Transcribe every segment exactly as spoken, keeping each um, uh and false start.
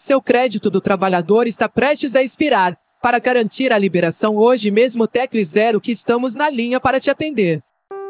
Seu crédito do trabalhador está prestes a expirar. Para garantir a liberação hoje mesmo, tecle zero que estamos na linha para te atender.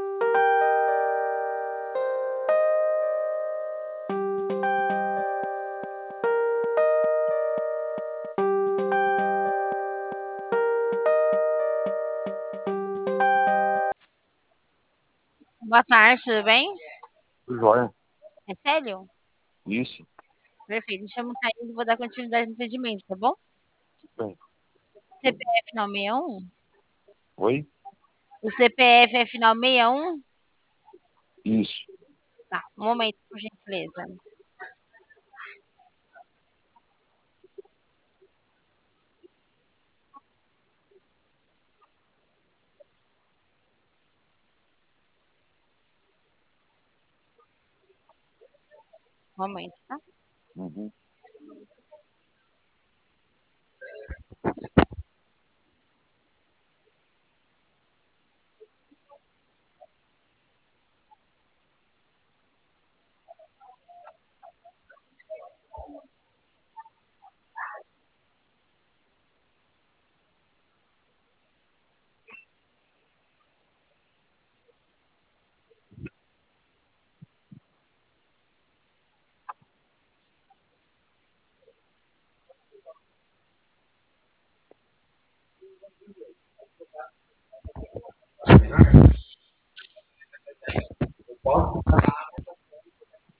Boa tarde, tudo bem? Tudo jóia. É sério? Isso. Perfeito. Me chamo Thaís e vou dar continuidade no atendimento, tá bom? Bem. C P F final sessenta e um? Oi? O C P F é final sessenta e um? Isso. Tá, um momento, por gentileza. Um momento, tá? Uhum.